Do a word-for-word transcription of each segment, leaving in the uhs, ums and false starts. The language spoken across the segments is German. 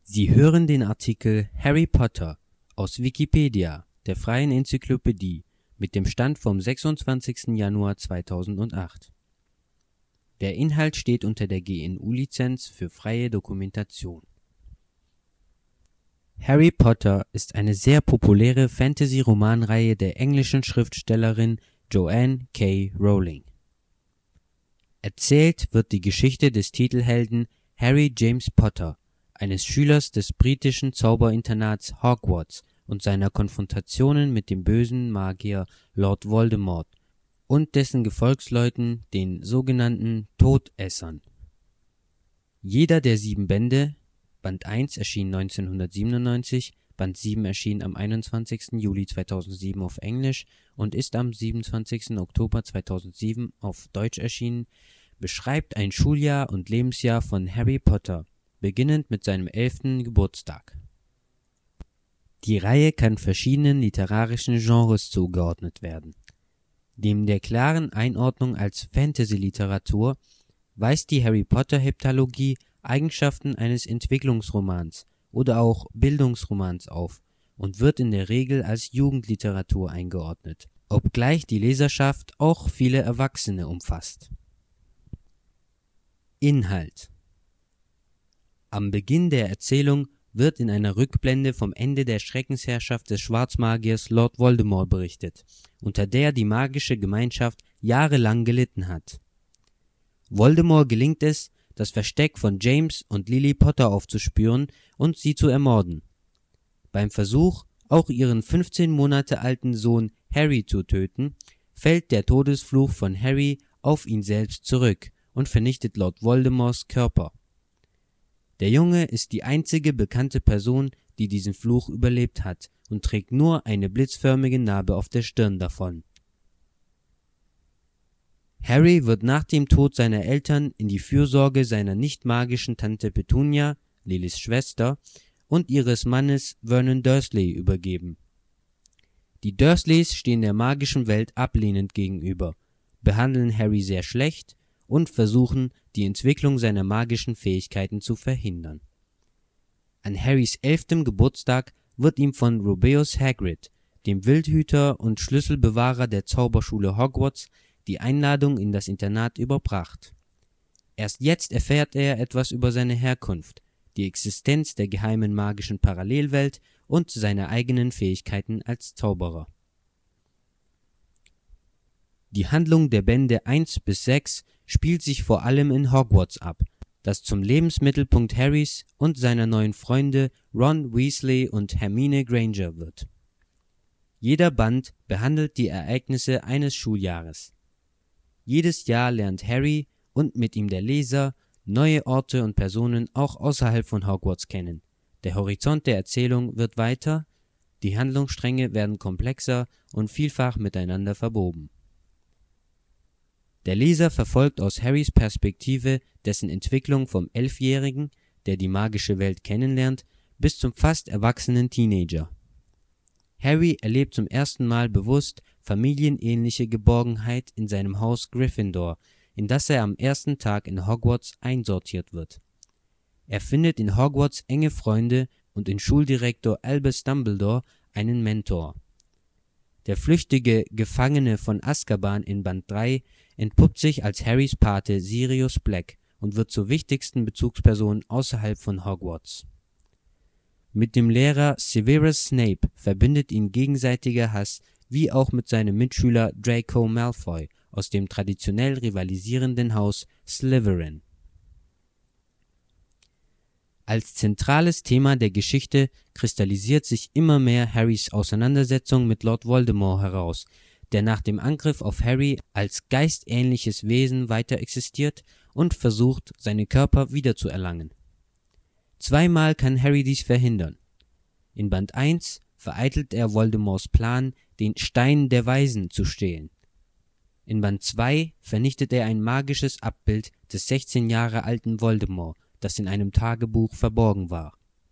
Sie hören den Artikel Harry Potter, aus Wikipedia, der freien Enzyklopädie. Mit dem Stand vom sechsundzwanzigsten Januar zweitausendacht. Der Inhalt steht unter der G N U-Lizenz für freie Dokumentation. Harry Potter ist eine sehr populäre Fantasy-Romanreihe der englischen Schriftstellerin Joanne K. Rowling. Erzählt wird die Geschichte des Titelhelden Harry James Potter, eines Schülers des britischen Zauberinternats Hogwarts, und seiner Konfrontationen mit dem bösen Magier Lord Voldemort und dessen Gefolgsleuten, den sogenannten Todessern. Jeder der sieben Bände, Band eins erschien neunzehnhundertsiebenundneunzig, Band sieben erschien am einundzwanzigsten Juli zweitausendsieben auf Englisch und ist am siebenundzwanzigsten Oktober zweitausendsieben auf Deutsch erschienen, beschreibt ein Schuljahr und Lebensjahr von Harry Potter, beginnend mit seinem elften Geburtstag. Die Reihe kann verschiedenen literarischen Genres zugeordnet werden. Neben der klaren Einordnung als Fantasy-Literatur weist die Harry-Potter-Heptalogie Eigenschaften eines Entwicklungsromans oder auch Bildungsromans auf und wird in der Regel als Jugendliteratur eingeordnet, obgleich die Leserschaft auch viele Erwachsene umfasst. Inhalt: Am Beginn der Erzählung wird in einer Rückblende vom Ende der Schreckensherrschaft des Schwarzmagiers Lord Voldemort berichtet, unter der die magische Gemeinschaft jahrelang gelitten hat. Voldemort gelingt es, das Versteck von James und Lily Potter aufzuspüren und sie zu ermorden. Beim Versuch, auch ihren fünfzehn Monate alten Sohn Harry zu töten, fällt der Todesfluch von Harry auf ihn selbst zurück und vernichtet Lord Voldemorts Körper. Der Junge ist die einzige bekannte Person, die diesen Fluch überlebt hat, und trägt nur eine blitzförmige Narbe auf der Stirn davon. Harry wird nach dem Tod seiner Eltern in die Fürsorge seiner nicht-magischen Tante Petunia, Lillys Schwester, und ihres Mannes Vernon Dursley übergeben. Die Dursleys stehen der magischen Welt ablehnend gegenüber, behandeln Harry sehr schlecht und versuchen, die Entwicklung seiner magischen Fähigkeiten zu verhindern. An Harrys elftem Geburtstag wird ihm von Rubeus Hagrid, dem Wildhüter und Schlüsselbewahrer der Zauberschule Hogwarts, die Einladung in das Internat überbracht. Erst jetzt erfährt er etwas über seine Herkunft, die Existenz der geheimen magischen Parallelwelt und seine eigenen Fähigkeiten als Zauberer. Die Handlung der Bände eins bis sechs spielt sich vor allem in Hogwarts ab, das zum Lebensmittelpunkt Harrys und seiner neuen Freunde Ron Weasley und Hermine Granger wird. Jeder Band behandelt die Ereignisse eines Schuljahres. Jedes Jahr lernt Harry und mit ihm der Leser neue Orte und Personen auch außerhalb von Hogwarts kennen. Der Horizont der Erzählung wird weiter, die Handlungsstränge werden komplexer und vielfach miteinander verwoben. Der Leser verfolgt aus Harrys Perspektive dessen Entwicklung vom Elfjährigen, der die magische Welt kennenlernt, bis zum fast erwachsenen Teenager. Harry erlebt zum ersten Mal bewusst familienähnliche Geborgenheit in seinem Haus Gryffindor, in das er am ersten Tag in Hogwarts einsortiert wird. Er findet in Hogwarts enge Freunde und in Schuldirektor Albus Dumbledore einen Mentor. Der flüchtige Gefangene von Azkaban in Band drei entpuppt sich als Harrys Pate Sirius Black und wird zur wichtigsten Bezugsperson außerhalb von Hogwarts. Mit dem Lehrer Severus Snape verbindet ihn gegenseitiger Hass, wie auch mit seinem Mitschüler Draco Malfoy aus dem traditionell rivalisierenden Haus Slytherin. Als zentrales Thema der Geschichte kristallisiert sich immer mehr Harrys Auseinandersetzung mit Lord Voldemort heraus, der nach dem Angriff auf Harry als geistähnliches Wesen weiter existiert und versucht, seine Körper wiederzuerlangen. Zweimal kann Harry dies verhindern. In Band eins vereitelt er Voldemorts Plan, den Stein der Weisen zu stehlen. In Band zwei vernichtet er ein magisches Abbild des sechzehn Jahre alten Voldemort, das in einem Tagebuch verborgen war.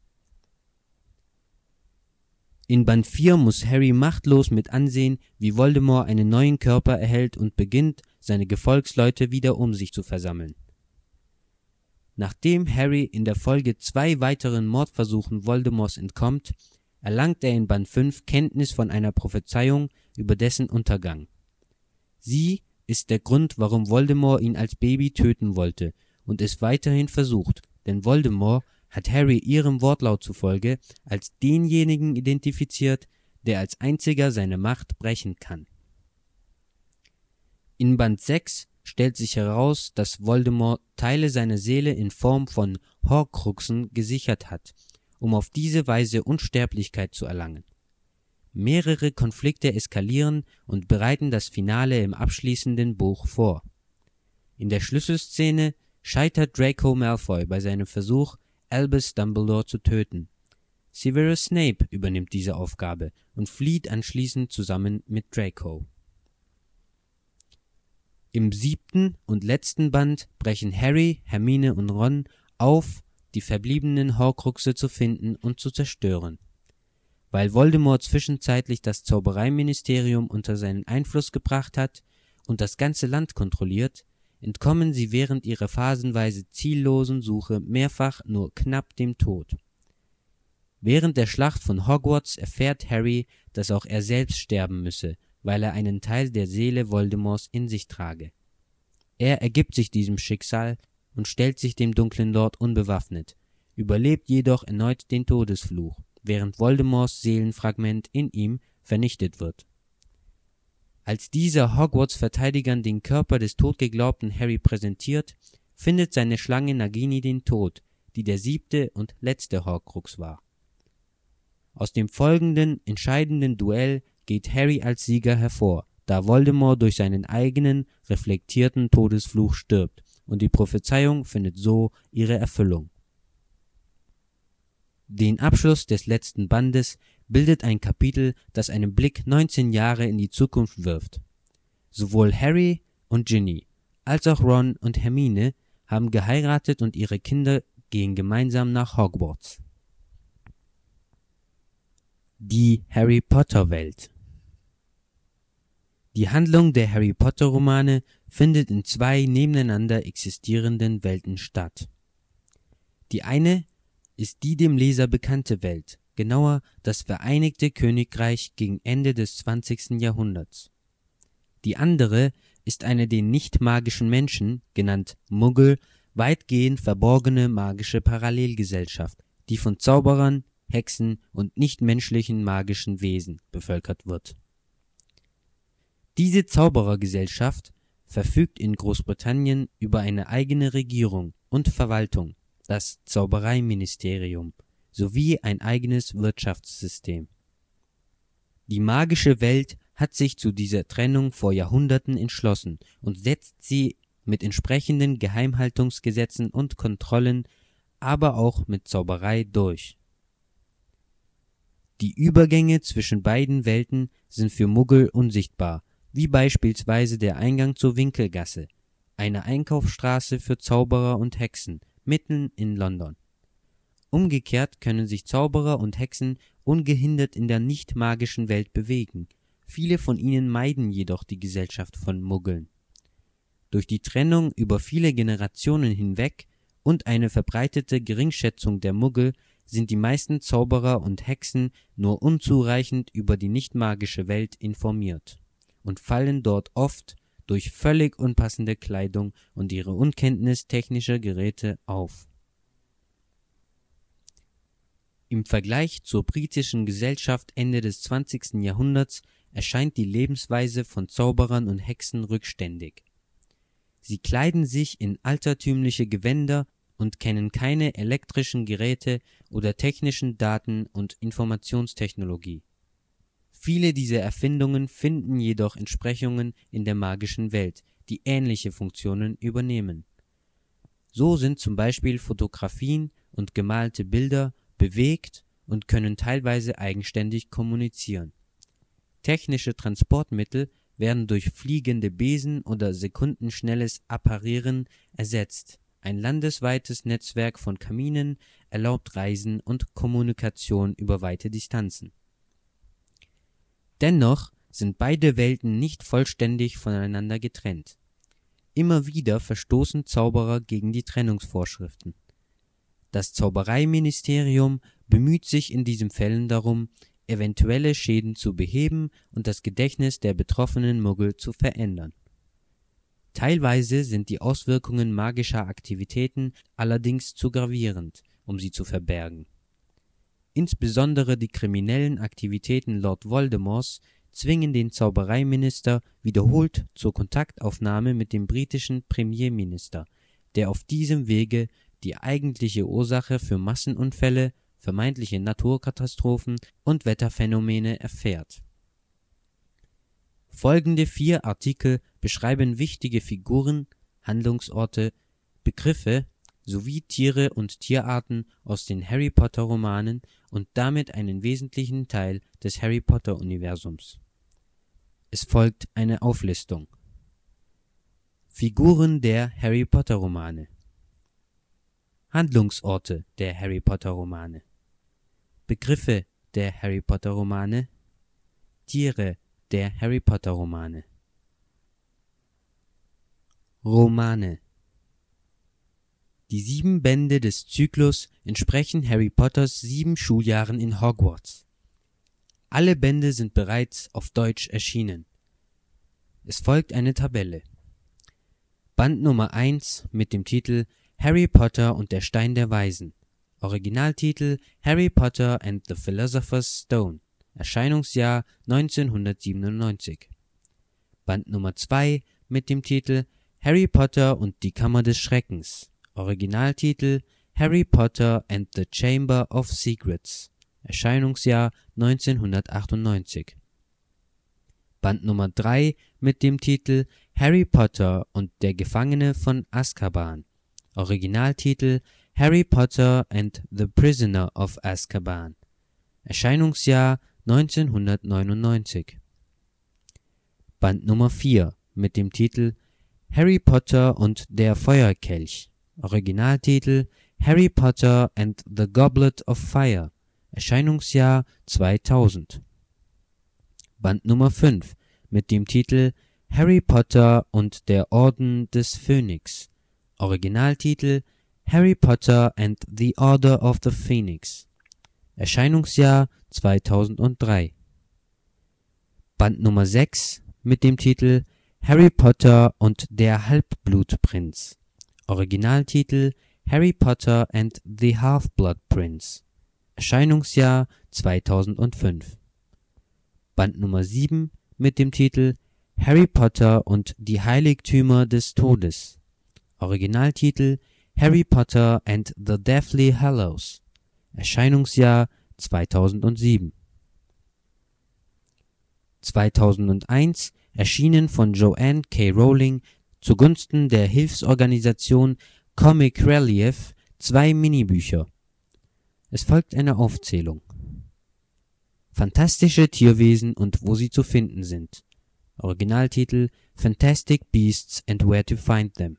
In Band vier muss Harry machtlos mit ansehen, wie Voldemort einen neuen Körper erhält und beginnt, seine Gefolgsleute wieder um sich zu versammeln. Nachdem Harry in der Folge zwei weiteren Mordversuchen Voldemorts entkommt, erlangt er in Band fünf Kenntnis von einer Prophezeiung über dessen Untergang. Sie ist der Grund, warum Voldemort ihn als Baby töten wollte und es weiterhin versucht, denn Voldemort hat Harry ihrem Wortlaut zufolge als denjenigen identifiziert, der als einziger seine Macht brechen kann. In Band sechs stellt sich heraus, dass Voldemort Teile seiner Seele in Form von Horcruxen gesichert hat, um auf diese Weise Unsterblichkeit zu erlangen. Mehrere Konflikte eskalieren und bereiten das Finale im abschließenden Buch vor. In der Schlüsselszene scheitert Draco Malfoy bei seinem Versuch, Albus Dumbledore zu töten. Severus Snape übernimmt diese Aufgabe und flieht anschließend zusammen mit Draco. Im siebten und letzten Band brechen Harry, Hermine und Ron auf, die verbliebenen Horcruxe zu finden und zu zerstören. Weil Voldemort zwischenzeitlich das Zaubereiministerium unter seinen Einfluss gebracht hat und das ganze Land kontrolliert, entkommen sie während ihrer phasenweise ziellosen Suche mehrfach nur knapp dem Tod. Während der Schlacht von Hogwarts erfährt Harry, dass auch er selbst sterben müsse, weil er einen Teil der Seele Voldemorts in sich trage. Er ergibt sich diesem Schicksal und stellt sich dem dunklen Lord unbewaffnet, überlebt jedoch erneut den Todesfluch, während Voldemorts Seelenfragment in ihm vernichtet wird. Als dieser Hogwarts-Verteidigern den Körper des totgeglaubten Harry präsentiert, findet seine Schlange Nagini den Tod, die der siebte und letzte Horcrux war. Aus dem folgenden entscheidenden Duell geht Harry als Sieger hervor, da Voldemort durch seinen eigenen, reflektierten Todesfluch stirbt und die Prophezeiung findet so ihre Erfüllung. Den Abschluss des letzten Bandes bildet ein Kapitel, das einen Blick neunzehn Jahre in die Zukunft wirft. Sowohl Harry und Ginny als auch Ron und Hermine haben geheiratet und ihre Kinder gehen gemeinsam nach Hogwarts. Die Harry Potter Welt. Die Handlung der Harry Potter Romane findet in zwei nebeneinander existierenden Welten statt. Die eine ist die dem Leser bekannte Welt, genauer das Vereinigte Königreich gegen Ende des zwanzigsten Jahrhunderts. Die andere ist eine den nicht-magischen Menschen, genannt Muggel, weitgehend verborgene magische Parallelgesellschaft, die von Zauberern, Hexen und nichtmenschlichen magischen Wesen bevölkert wird. Diese Zauberergesellschaft verfügt in Großbritannien über eine eigene Regierung und Verwaltung, das Zaubereiministerium, sowie ein eigenes Wirtschaftssystem. Die magische Welt hat sich zu dieser Trennung vor Jahrhunderten entschlossen und setzt sie mit entsprechenden Geheimhaltungsgesetzen und Kontrollen, aber auch mit Zauberei durch. Die Übergänge zwischen beiden Welten sind für Muggel unsichtbar, wie beispielsweise der Eingang zur Winkelgasse, eine Einkaufsstraße für Zauberer und Hexen, mitten in London. Umgekehrt können sich Zauberer und Hexen ungehindert in der nicht-magischen Welt bewegen, viele von ihnen meiden jedoch die Gesellschaft von Muggeln. Durch die Trennung über viele Generationen hinweg und eine verbreitete Geringschätzung der Muggel sind die meisten Zauberer und Hexen nur unzureichend über die nicht-magische Welt informiert und fallen dort oft durch völlig unpassende Kleidung und ihre Unkenntnis technischer Geräte auf. Im Vergleich zur britischen Gesellschaft Ende des zwanzigsten Jahrhunderts erscheint die Lebensweise von Zauberern und Hexen rückständig. Sie kleiden sich in altertümliche Gewänder und kennen keine elektrischen Geräte oder technischen Daten- und Informationstechnologie. Viele dieser Erfindungen finden jedoch Entsprechungen in der magischen Welt, die ähnliche Funktionen übernehmen. So sind zum Beispiel Fotografien und gemalte Bilder bewegt und können teilweise eigenständig kommunizieren. Technische Transportmittel werden durch fliegende Besen oder sekundenschnelles Apparieren ersetzt. Ein landesweites Netzwerk von Kaminen erlaubt Reisen und Kommunikation über weite Distanzen. Dennoch sind beide Welten nicht vollständig voneinander getrennt. Immer wieder verstoßen Zauberer gegen die Trennungsvorschriften. Das Zaubereiministerium bemüht sich in diesen Fällen darum, eventuelle Schäden zu beheben und das Gedächtnis der betroffenen Muggel zu verändern. Teilweise sind die Auswirkungen magischer Aktivitäten allerdings zu gravierend, um sie zu verbergen. Insbesondere die kriminellen Aktivitäten Lord Voldemorts zwingen den Zaubereiminister wiederholt zur Kontaktaufnahme mit dem britischen Premierminister, der auf diesem Wege die eigentliche Ursache für Massenunfälle, vermeintliche Naturkatastrophen und Wetterphänomene erfährt. Folgende vier Artikel beschreiben wichtige Figuren, Handlungsorte, Begriffe sowie Tiere und Tierarten aus den Harry-Potter-Romanen und damit einen wesentlichen Teil des Harry-Potter-Universums. Es folgt eine Auflistung. Figuren der Harry-Potter-Romane. Handlungsorte der Harry-Potter-Romane. Begriffe der Harry-Potter-Romane. Tiere der Harry-Potter-Romane. Romane. Die sieben Bände des Zyklus entsprechen Harry Potters sieben Schuljahren in Hogwarts. Alle Bände sind bereits auf Deutsch erschienen. Es folgt eine Tabelle. Band Nummer eins mit dem Titel Harry Potter und der Stein der Weisen. Originaltitel Harry Potter and the Philosopher's Stone. Erscheinungsjahr neunzehnhundertsiebenundneunzig. Band Nummer zwei mit dem Titel Harry Potter und die Kammer des Schreckens. Originaltitel Harry Potter and the Chamber of Secrets. Erscheinungsjahr neunzehnhundertachtundneunzig. Band Nummer drei mit dem Titel Harry Potter und der Gefangene von Azkaban. Originaltitel Harry Potter and the Prisoner of Azkaban. Erscheinungsjahr neunzehnhundertneunundneunzig. Band Nummer vier mit dem Titel Harry Potter und der Feuerkelch. Originaltitel Harry Potter and the Goblet of Fire. Erscheinungsjahr zweitausend. Band Nummer fünf mit dem Titel Harry Potter und der Orden des Phönix. Originaltitel Harry Potter and the Order of the Phoenix. Erscheinungsjahr zweitausenddrei. Band Nummer sechs mit dem Titel Harry Potter und der Halbblutprinz. Originaltitel Harry Potter and the Half-Blood Prince. Erscheinungsjahr zweitausendfünf. Band Nummer sieben mit dem Titel Harry Potter und die Heiligtümer des Todes. Originaltitel Harry Potter and the Deathly Hallows. Erscheinungsjahr zweitausendsieben. zweitausendeins erschienen von Joanne K. Rowling zugunsten der Hilfsorganisation Comic Relief zwei Minibücher. Es folgt eine Aufzählung. Fantastische Tierwesen und wo sie zu finden sind. Originaltitel Fantastic Beasts and Where to Find Them.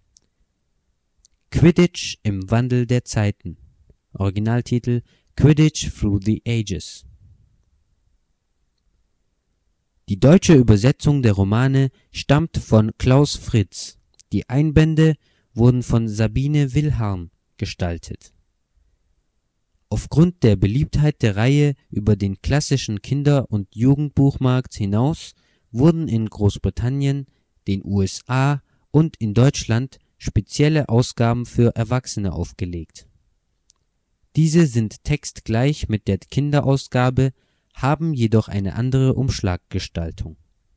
Quidditch im Wandel der Zeiten. Originaltitel Quidditch Through the Ages. Die deutsche Übersetzung der Romane stammt von Klaus Fritz. Die Einbände wurden von Sabine Wilharm gestaltet. Aufgrund der Beliebtheit der Reihe über den klassischen Kinder- und Jugendbuchmarkt hinaus wurden in Großbritannien, den U S A und in Deutschland spezielle Ausgaben für Erwachsene aufgelegt. Diese sind textgleich mit der Kinderausgabe, haben jedoch eine andere Umschlaggestaltung.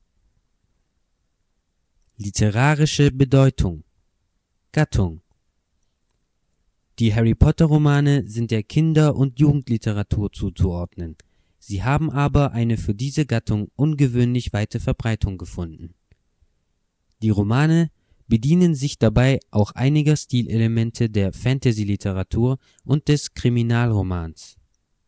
Literarische Bedeutung. Gattung. Die Harry-Potter-Romane sind der Kinder- und Jugendliteratur zuzuordnen. Sie haben aber eine für diese Gattung ungewöhnlich weite Verbreitung gefunden. Die Romane bedienen sich dabei auch einiger Stilelemente der Fantasy-Literatur und des Kriminalromans.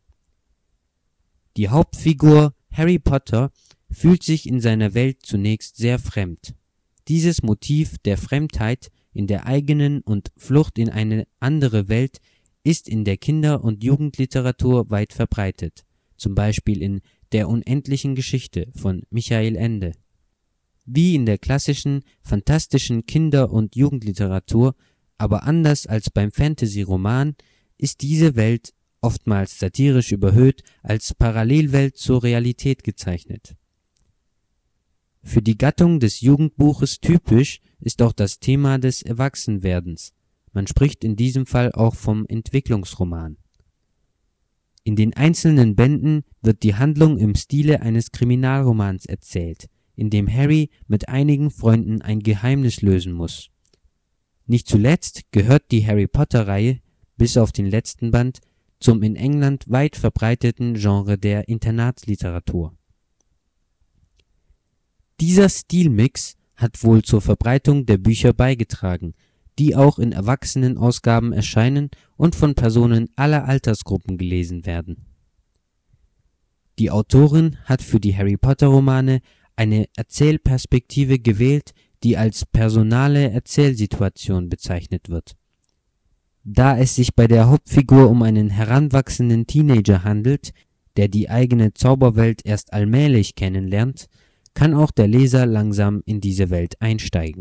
Die Hauptfigur Harry Potter fühlt sich in seiner Welt zunächst sehr fremd. Dieses Motiv der Fremdheit in der eigenen und Flucht in eine andere Welt ist in der Kinder- und Jugendliteratur weit verbreitet, zum Beispiel in Der unendlichen Geschichte von Michael Ende. Wie in der klassischen, fantastischen Kinder- und Jugendliteratur, aber anders als beim Fantasy-Roman, ist diese Welt oftmals satirisch überhöht als Parallelwelt zur Realität gezeichnet. Für die Gattung des Jugendbuches typisch ist auch das Thema des Erwachsenwerdens. Man spricht in diesem Fall auch vom Entwicklungsroman. In den einzelnen Bänden wird die Handlung im Stile eines Kriminalromans erzählt, in dem Harry mit einigen Freunden ein Geheimnis lösen muss. Nicht zuletzt gehört die Harry-Potter-Reihe, bis auf den letzten Band, zum in England weit verbreiteten Genre der Internatsliteratur. Dieser Stilmix hat wohl zur Verbreitung der Bücher beigetragen, die auch in Erwachsenenausgaben erscheinen und von Personen aller Altersgruppen gelesen werden. Die Autorin hat für die Harry-Potter-Romane eine Erzählperspektive gewählt, die als personale Erzählsituation bezeichnet wird. Da es sich bei der Hauptfigur um einen heranwachsenden Teenager handelt, der die eigene Zauberwelt erst allmählich kennenlernt, kann auch der Leser langsam in diese Welt einsteigen.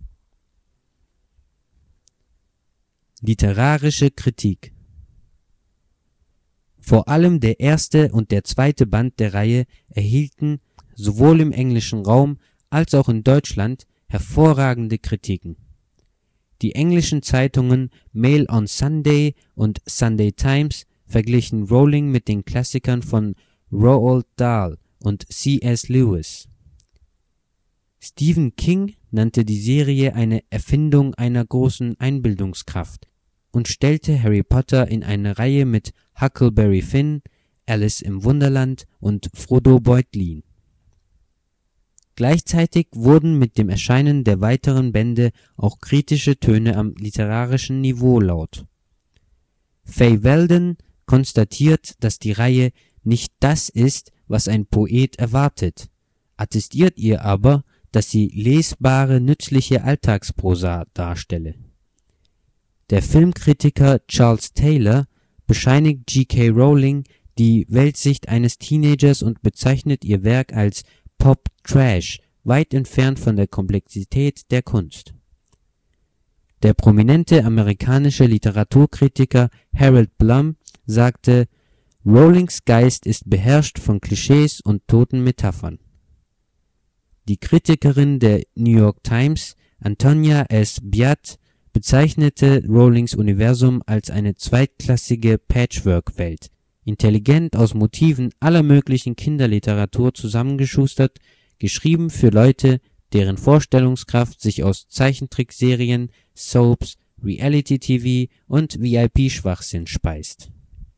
Literarische Kritik. Vor allem der erste und der zweite Band der Reihe erhielten sowohl im englischen Raum als auch in Deutschland hervorragende Kritiken. Die englischen Zeitungen Mail on Sunday und Sunday Times verglichen Rowling mit den Klassikern von Roald Dahl und C S Lewis. Stephen King nannte die Serie eine Erfindung einer großen Einbildungskraft und stellte Harry Potter in eine Reihe mit Huckleberry Finn, Alice im Wunderland und Frodo Beutlin. Gleichzeitig wurden mit dem Erscheinen der weiteren Bände auch kritische Töne am literarischen Niveau laut. Fay Weldon konstatiert, dass die Reihe nicht das ist, was ein Poet erwartet, attestiert ihr aber, dass sie lesbare, nützliche Alltagsprosa darstelle. Der Filmkritiker Charles Taylor bescheinigt J K Rowling die Weltsicht eines Teenagers und bezeichnet ihr Werk als Pop-Trash, weit entfernt von der Komplexität der Kunst. Der prominente amerikanische Literaturkritiker Harold Bloom sagte, Rowlings Geist ist beherrscht von Klischees und toten Metaphern. Die Kritikerin der New York Times, Antonia S. Biat, bezeichnete Rowlings Universum als eine zweitklassige Patchwork-Welt, intelligent aus Motiven aller möglichen Kinderliteratur zusammengeschustert, geschrieben für Leute, deren Vorstellungskraft sich aus Zeichentrickserien, Soaps, Reality-T V und V I P-Schwachsinn speist.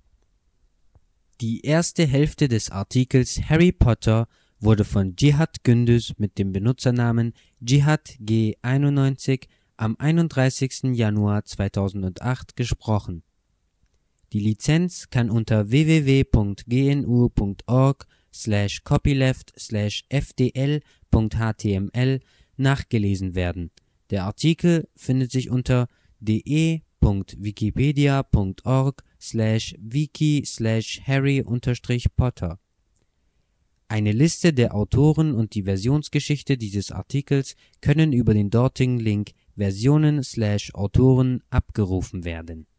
Die erste Hälfte des Artikels Harry Potter wurde von Cihat Gündüz mit dem Benutzernamen Cihat G einundneunzig am einunddreißigsten Januar zweitausendacht gesprochen. Die Lizenz kann unter w w w punkt g n u punkt org slash copyleft slash f d l punkt h t m l nachgelesen werden. Der Artikel findet sich unter d e punkt wikipedia punkt org slash wiki slash harry unterstrich potter. Eine Liste der Autoren und die Versionsgeschichte dieses Artikels können über den dortigen Link Versionen slash Autoren abgerufen werden.